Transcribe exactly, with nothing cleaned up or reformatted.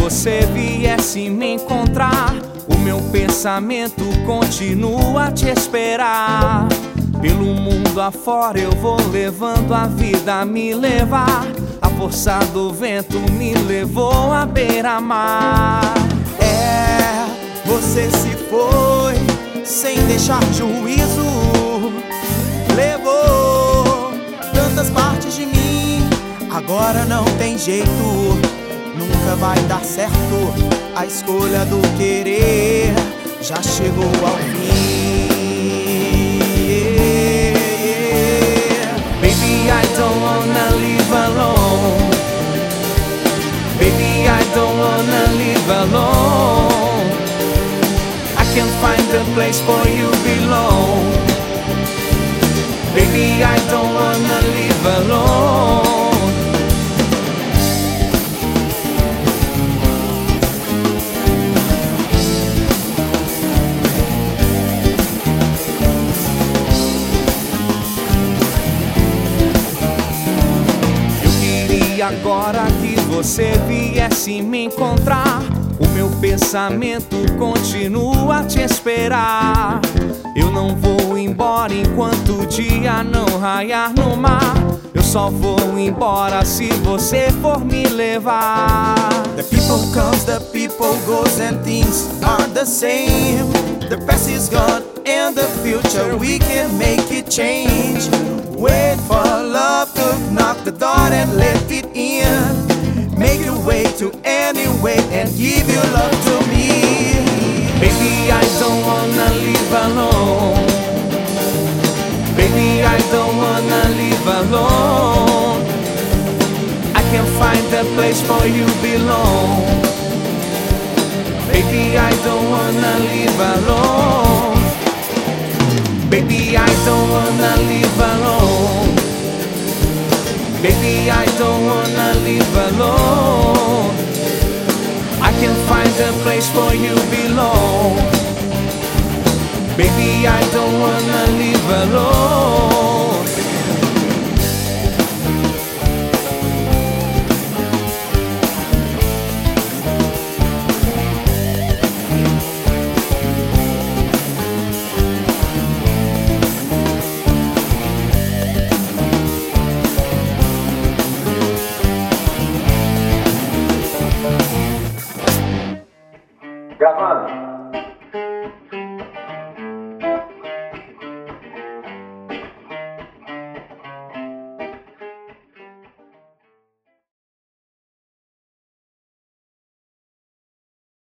você viesse me encontrar, o meu pensamento continua a te esperar. Pelo mundo afora eu vou levando a vida a me levar. A força do vento me levou à beira-mar. É, você se foi sem deixar juízo. Levou tantas partes de mim, agora não tem jeito. Nunca vai dar certo, a escolha do querer já chegou ao fim. Baby, I don't wanna live alone. Baby, I don't wanna live alone. I can't find a place for you belong. Baby, I don't wanna live alone. Agora que você viesse me encontrar, o meu pensamento continua a te esperar. Eu não vou embora enquanto o dia não raiar no mar. Eu só vou embora se você for me levar. The people comes, the people goes, and things are the same. The past is gone and the future we can make it change. Wait for love to knock the door and let it in. Make your way to anyway and give your love to me. Baby, I don't wanna live alone. Baby, I don't wanna live alone. I can't find a place for you belong. Baby, I don't wanna live alone. Baby, I don't wanna live alone. Baby, I don't wanna live alone. I can find a place for you belong. Baby, I don't wanna live alone. Gravando.